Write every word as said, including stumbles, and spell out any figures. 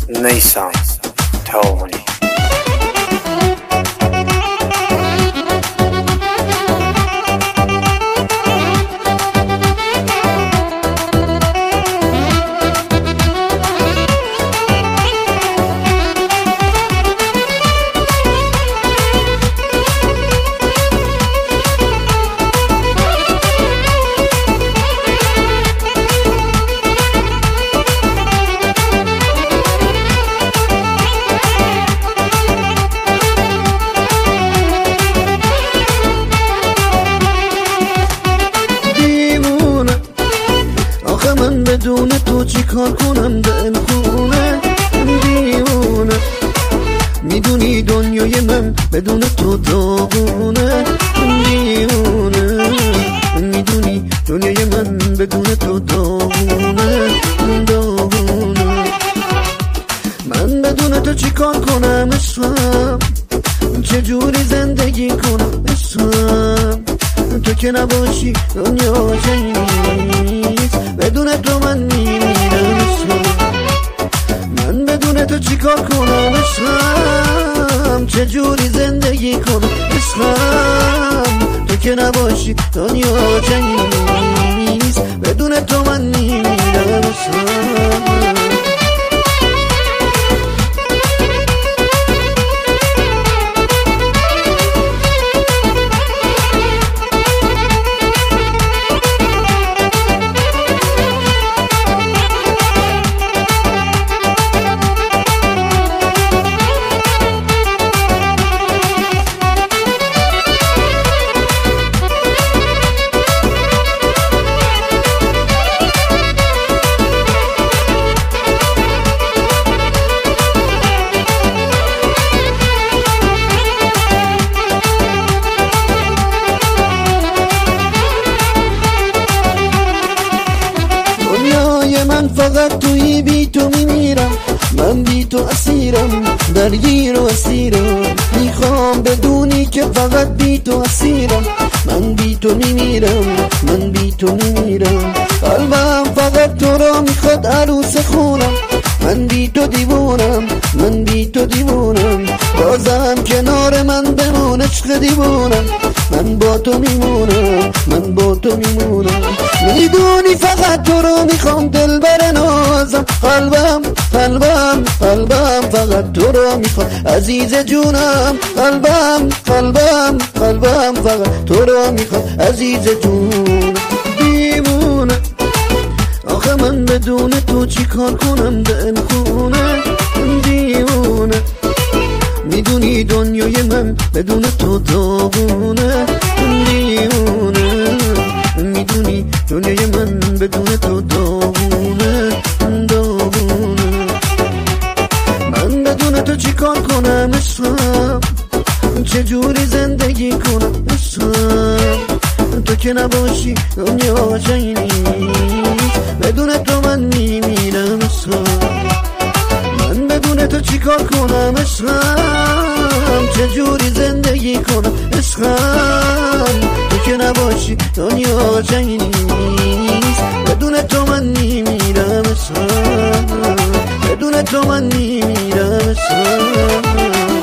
نیسان تاونی من بدون تو چی کار کنم دل خونه دیوونه میدونی دنیای من بدون تو داغونه دیوونه میدونی دنیای من بدون تو داغونه داغونه من بدون تو چی کار کنم اسم چجوری زندگی کنم اسم تو که نباشی دنیا چنینیست بدون تو من میمیرم من بدون تو چی کار کنم اسم چجوری زندگی کنم اسم تو که نباشی دنیا چنینیست بدون تو من میمیرم اسم من فقط توی بی تو میمیرم من بی تو اسیرم درگیر و اسیرم میخوام بدونی که فقط بی تو اسیرم من بی تو میمیرم من بی تو میمیرم قلبم فقط تو را میخواد عروس خونم من بی تو دیوونم من بی تو دیوونم بازم کنار من بمون عشق دیوونم من با تو میمونم من با تو میمونم میدونی فقط تو رو میخوام دل بر نازم قلبم قلبم قلبم فقط تو رو میخوام عزیز جونم قلبم قلبم قلبم فقط تو رو میخوام عزیز جونم دیوونه آخه من بدون تو چی کار کنم دل خونه دیوونه میدونی دنیای من بدون تو داغونه دیوونه میدونی دنیای من بدون تو داغونه داغونه من بدون تو چی کار کنم اسم چجوری زندگی کنم اسم تو که نباشی دنیا چنینیست بدون تو من میمیرم اسم من بدون تو چی کار کنم اسم چجوری زندگی کنم اسم تو که نباشی دنیا چنینیست بدون تو من میمیرم اسم بدون تو من میمیرم اسم